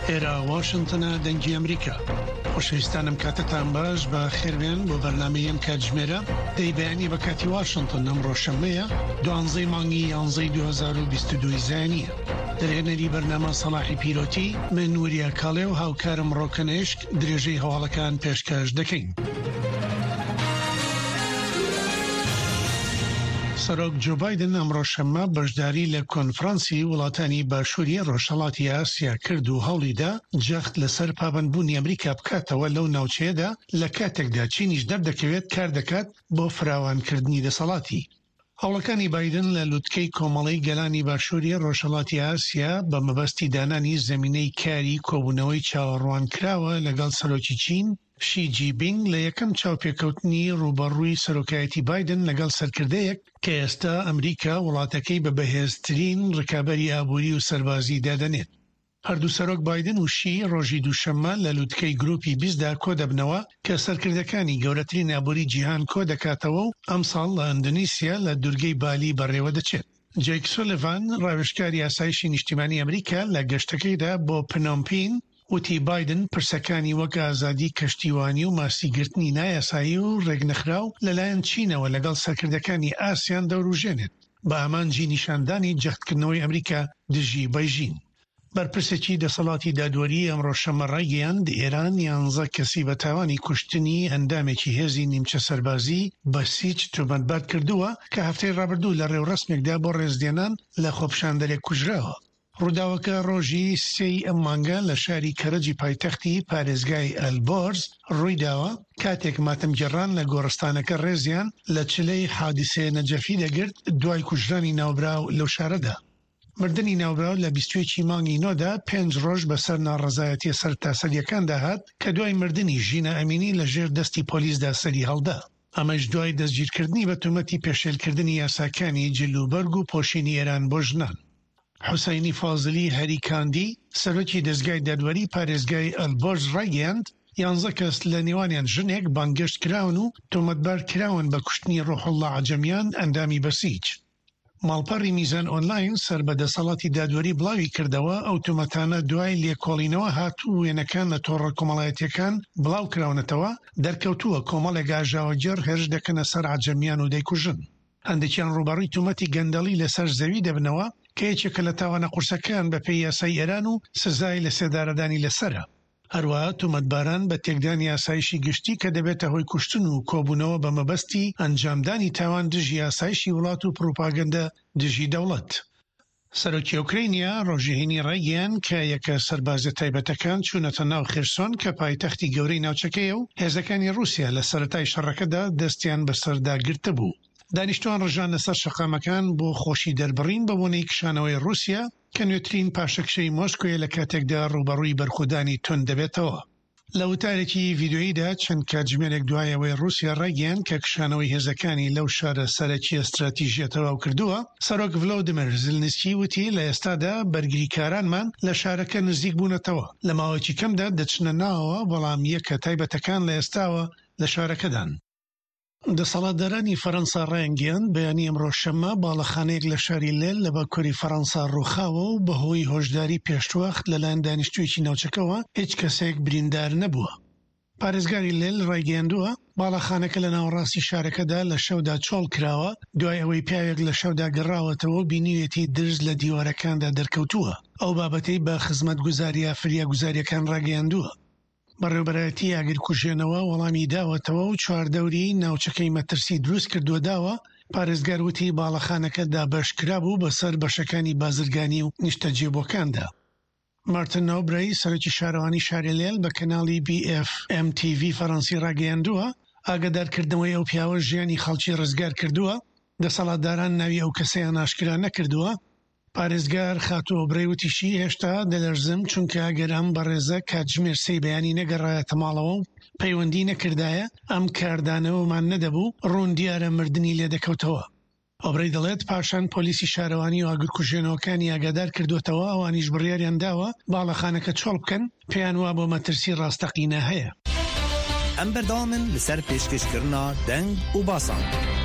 ئێرە واشنتنە دەنگی ئەمریکا. خۆشەویستانم کاتتان باش بە خێربێن بۆ بەرنامەیەم کاتژمێرە دەیبیانی بە کاتی واشنتن ئەمڕۆ شەمەیە 12 مانگی 11 2022 زانیە. دەرهێنەری بەرنامە سەلاحی پیرۆتی من نوریا کاڵێ و هاوکارم ڕۆکەنێشک درێژەی هەواڵەکان پێشکەش دەکەین. سەرۆک جو بایدن ئەمڕۆ شەممە بەشداری لە کۆنفرانسی وڵاتانی باشووری ڕۆژهەڵاتی ئاسیا کرد و هەوڵیدا جەخت لەسەر پابەندبوونی ئەمریکا بکاتەوە لەو ناوچەیەدا لە کاتێکدا چینیش دەردەکەوێت کار دەکات بۆ فراوانکردنی دەسەڵاتی. هەوڵەکانی بایدن لە لووتکەی کۆمەڵەی گەلانی باشووری ڕۆژهەڵاتی ئاسیا بە مەبەستی دانانی زەمینەی کاری کۆبوونەوەی چاوەڕوانکراوە لەگەڵ سەرۆکی چین شی جینپینگ لە یەکەم چاوپێکەوتنی ڕوبەڕووی سەرۆکایەتی بایدن لەگەڵ سەرکردەیەک کە ئێستا ئەمریکا وڵاتەکەی بە بەهێزترین ڕکابەری ئابووری و سەربازی دادەنێت. هەردوو سەرۆک بایدن و شی ڕۆژی دووشەممە لە لووتکەی گروپی 20دا کۆ دەبنەوە کە سەرکردەکانی گەورەترین ئابووری جیهان کۆ دەکاتەوە و ئەمساڵ لە ئەندونیسیا لە دوورگەی بالی بەڕێوە دەچێت. جەیک سۆلیڤان ڕاوێژکاری یاسایشی نیشتیمانی ئەمریکا لە گەشتەکەیدا بۆ پنۆمپین وتی بایدن پرسەکانی وەک ئازادی کەشتیوانی و ماسیگرتنی نایاسایی و ڕێگنەخراو لەلایەن چینەوە لەگەڵ سەرکردەکانی ئاسیان دەوروژێنێت بە ئامانجی نیشاندانی جەختکردنەوەی ئەمریکا دژی بەیژین. بەرپرسێکی دەسەڵاتی دادوەری ئەمڕۆ شەممە ڕایگەیاند ئێران 11 کەسی بە تاوانی کوشتنی ئەندامێکی هێزی نیمچە سەربازی بە سیچ تۆمەتبار کردووە کە هەفتەی ڕابردوو لە ڕێوڕسمێکدا بۆ ڕێزدێنان لە خۆپشاندەرێک کوژراوە. ڕووداوەکە ڕۆژی 3 ئەم مانگە لە شاری کەرەجی پایتەختی پارێزگای ئەلبۆرز ڕوویداوە کاتێک ماتەمگێڕان لە گۆڕستانەکە ڕێزیان لە چلەی حادیسەیە نەجەفی دەگرت دوای کوژرانی ناوبراو لەو شارەدا. مردنی ناوبراو لە 21 مانگی نۆدا 5 ڕۆژ بەسەر ناڕەزایەتی سەرتاسەریەکان داهات کە دوای مردنی ژینە ئەمینی لە ژێر دەستی پۆلیسدا سەری هەڵدا. ئەمەش دوای دەستگیرکردنی بە تومەتی پێشێلکردنی یاساکانی جلوبەرگ و پۆشینی ئێران بۆ ژنان. حوسینی فازلی هەریکاندی سەرۆکی دەستگای دادوەری پارێزگای ئەلبۆرز ڕایگەیاند 11 کەس لە نێوانیان ژنێک بانگەشت کراون و تۆمەتبار کراون بە کوشتنی ڕۆحوڵڵا عەجەمیان ئەندامی بەسیج. ماڵپەڕی میزان ئۆنلاین سەر بە دەسەڵاتی دادوەری بڵاوی کردەوە ئەو تومەتانە دوای لێکۆڵینەوە هاتوو وێنەکان لە تۆڕە کۆمەڵایەتیەکان بڵاو کراونەتەوە دەرکەوتووە کۆمەڵێک ئاژاوەجێر هێرش دەکەنە سەر عەجەمیان و دەیکوژن. هەندێکیان ڕوبەڕووی تومەتی گەندەڵی لەسەر زەوی دەبنەوە کە یەکێکە لە تاوانە قورسەکان بە پێی یاسای ئێران و سزای لە سێدارەدانی لەسەرە. هەروەها تومەتباران بە تێکدانی یاسایشی گشتی کە دەبێتە هۆی کوشتن و کۆبوونەوە بە مەبەستی ئەنجامدانی تاوان دژی یاسایشی وڵات و پروپاگەندە دژی دەوڵەت. سەرۆکی ئوکرینیا ڕۆژهێنی ڕایگەیان کە یەکە سەربازە تایبەتەکان چوونەتە ناو خێرسۆن کە پایتەختی گەورەی ناوچەکەیە و هێزەکانی رووسیا لە سەرەتای شەڕەکەدا دەستیان بەسەردا گرتە بوو. دانیشتوان ڕژان لەسەر شەقامەکان بۆ خۆشی دەربڕین بە بۆنەی کشانەوەی رووسیا کە نوێترین پاشەکشەی مۆسکۆیە لە کاتێکدا ڕوبەڕووی بەرخودانی تۆن دەبێتەوە. لە وتارێکی ڤیدیۆییدا چەند کاتژمێرێک دوایەوەی رووسیا ڕایگەیاند کە کشانەوەی هێزەکانی لەو شارە سەرەکی ئەستراتیژیە تەواو کردووە. سەرۆک ڤلۆدیمیر زلنسکی وتی لە ئێستادا بەرگریکارانمان لە شارەکە نزیک بوونەتەوە. لە ماوەیەکی کەمدا دەچنە ناوەوە بەڵام یەکە تایبەتەکان لە ئێستاوە لە شارەکەدان. دەسەڵاتدارانی فەرەنسا ڕایگەیاند بەیانی ئەمڕۆ شەممە باڵەخانەیەک لە شاری لێل لە باکووری فەرەنسا ڕووخاوە و بەهۆی هۆشداری پێشوەخت لەلایەن دانیشتوویەکی ناوچەکەوە هیچ کەسێک بریندار نەبووە. پارێزگاری لێل ڕایگەیاندووە باڵەخانەکە لە ناوەڕاستی شارەکەدا لە شەودا چۆڵ کراوە دوای ئەوەی پیاوێک لە شەودا گەڕاوەتەوە بینیوێتی درز لە دیوارەکاندا دەرکەوتووە. ئەو بابەتەی بە خزمەتگوزاری یافریا گوزاریەکان ڕاگەیاندووە. بەڕێوەبەرایەتی ئاگرکوژێنەوە وەڵامی داوەتەوە و چواردەوری ناوچەکەی مەترسی دروست کردووە داوە. پارێزگار وتی باڵەخانەکە دابەشکرا بوو بەسەر بەشەکانی بازرگانی و نیشتەجێبووەکاندا. مارتن نۆبرەی سەرۆکی شارەوانی شاری لێل بە کەناڵی BFMTV فەڕەنسی ڕاگەیاندووە ئاگادارکردنەوەی ئەو پیاوە ژیانی خەڵکی ڕزگار کردووە. دەسەڵاتداران ناوی ئەو کەسەیان ئاشکرا نەکردووە. پارێزگار خاتۆ برەیوتیشی هێشتا دەلەرزم چونکە ئەگەرم بەڕێزە کاتژمێر سەی بەیانی نەگەڕایەتە ماڵەوە و پەیوەندی نەکردایە ئەم کاردانەوەمان نەدەبوو ڕوون دیارە مردنی لێ دەکەوتەوە. ئەوبرەی دەڵێت پاشان پۆلیسی شارەوانی و ئاگرکوژێنەوەکانی ئاگادار کردوتەوە ئەوانیش بڕیاریان داوە باڵەخانەکە چۆڵ بکەن پێیان وا بۆ مەترسی ڕاستەقینە هەیە. ئەم بەردەوامن لەسەر پێشکەشکردنا دەنگ و باسان.